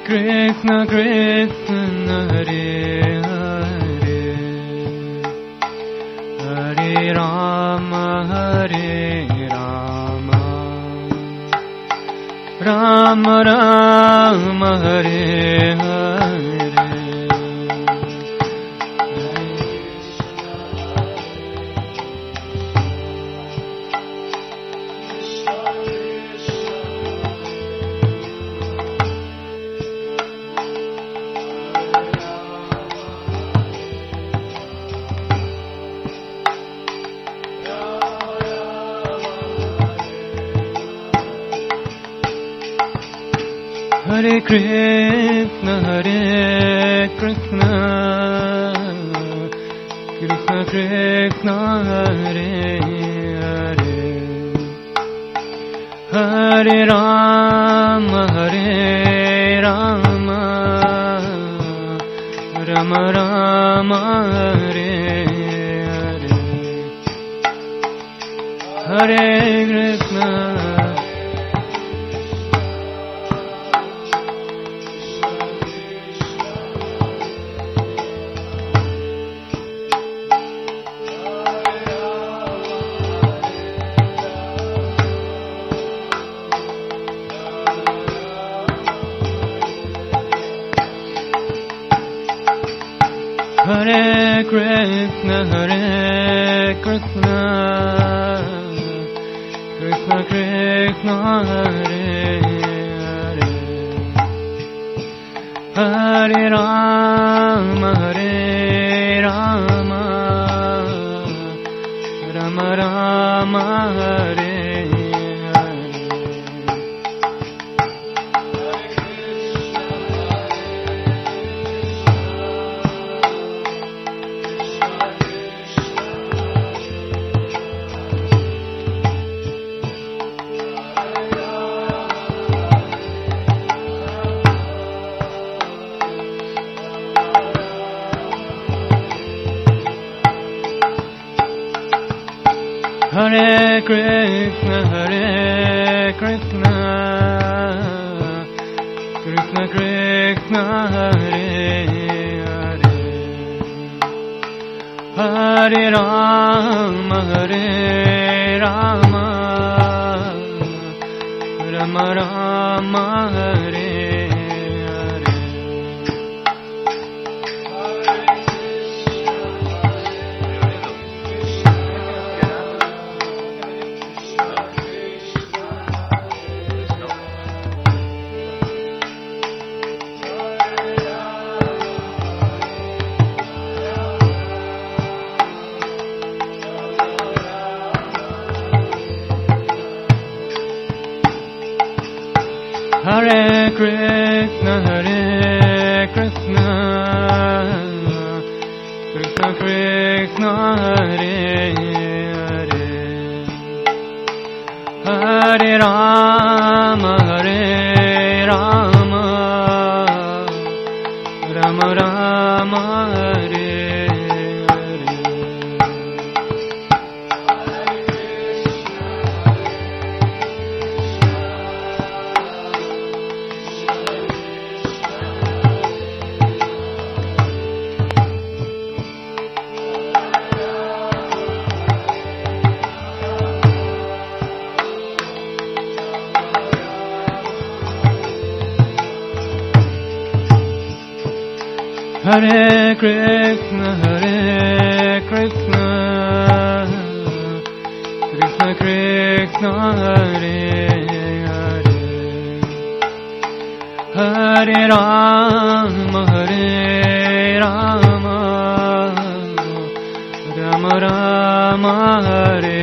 Krishna Krishna Hare Hare Hare Rama Rama Rama Hare Hare Hare Krishna Krishna Krishna Hare Hare Hare Rama Rama Rama Hare Hare Hare Krishna Hare Krishna Krishna Krishna Hare Hare Hare Rama Rama Rama Hare Hare Krishna Krishna Krishna Hare Hare Hare Rama Rama Rama Hare Hare Krishna Krishna Krishna Hare Hare Hare Rama Rama Rama Hare Hare Krishna Krishna Krishna Hare Hare Hare Rama Rama Rama Hare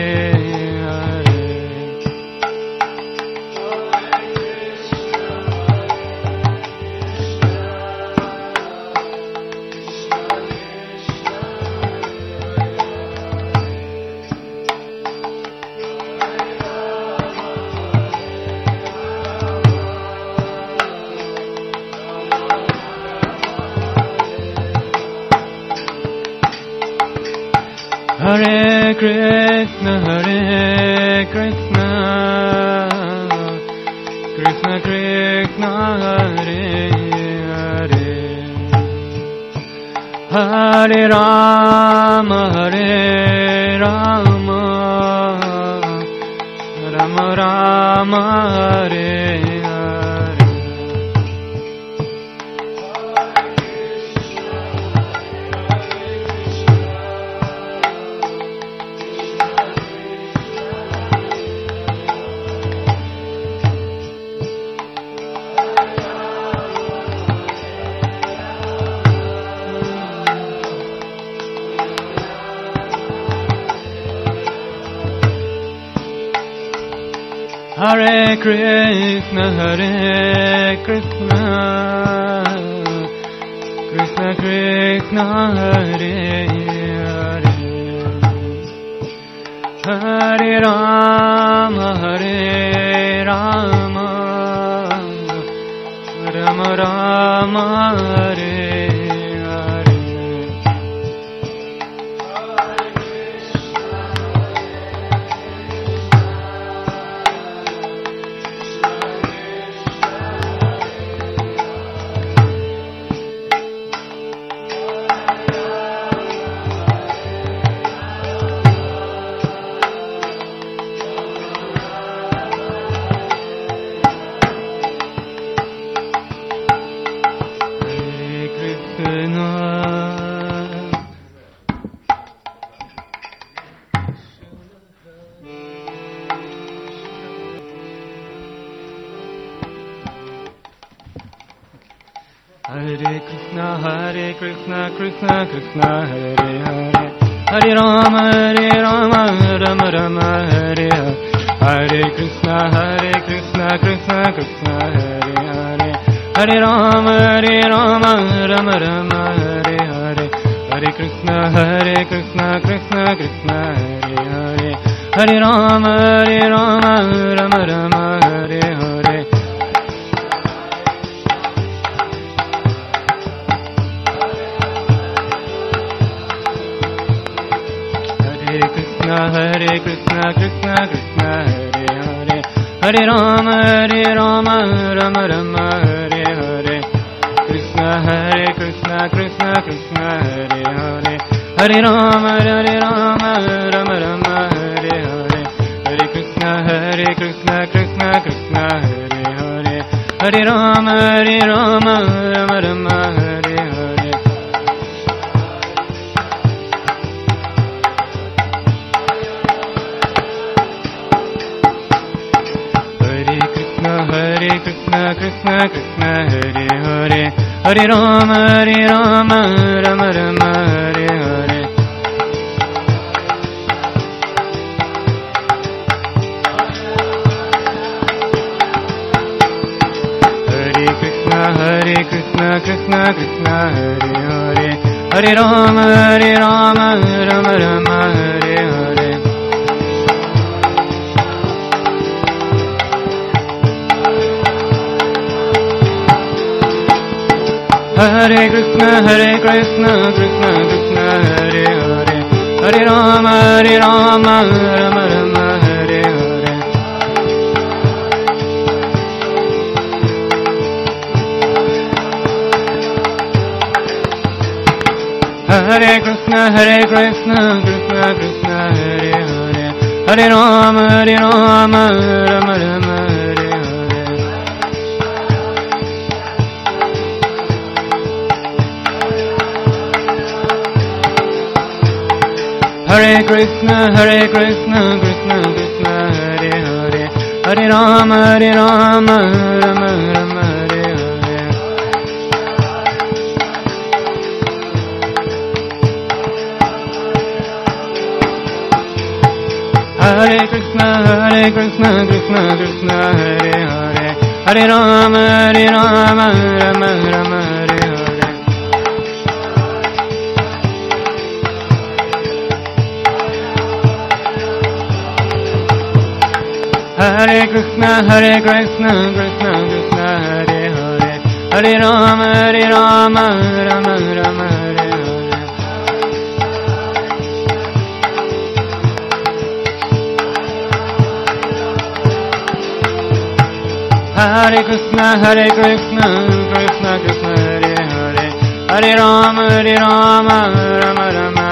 Hare Krishna Krishna Krishna Hare Hare Rama, Hare Rama, Rama Rama, Hare Hare. Hare Krishna, Hare Krishna, Krishna Krishna, Hare Hare, Hare Rama, Hare Rama, Rama Rama, Hare Hare. Hare Krishna, Krishna Krishna, Hare Hare, Hare Rama, Rama Rama, Hare Hare, Hare Krishna, Krishna Krishna, Hare Hare, Hare Rama, Rama Rama, Hare Hare, Hare Krishna, Krishna Krishna, Hare Hare, Hare Rama, Rama Rama, Hare Hare. Hare Krishna, Krishna Krishna, Hare Hare, Hare Rama, Rama Rama, Hare Hare, Krishna, Krishna Krishna, Hare Hare, Hare Rama, Rama Rama, Hare Hare, Hare Krishna, Krishna Krishna, Hare Hare, Hare Rama, Rama Rama, Hare Hare. Krishna, Krishna Krishna, Hare Hare, Hare Rama, Rama Rama, Hare Hare. Hare Krishna, Krishna Krishna, Hare Hare, Hare Rama, Rama Rama, Hare Hare. Hare Krishna, Krishna Krishna, Hare Hare, Hare Rama, Rama Rama, Hare Hare. Hare Krishna, Krishna Krishna, Hare Hare, Hare Rama, Rama Rama, Hare Hare. Hare Krishna, Krishna Krishna, Hare Hare, Hare Rama, Rama Rama, Hare Hare. Hare Krishna, Krishna Hare Hare, Hare Rama, Rama Rama, Hare Hare. Hare Krishna, Krishna Hare Hare, Hare Rama, Rama Rama, Hare Hare. Hare Krishna, Krishna Hare Hare, Hare Rama, Rama Rama,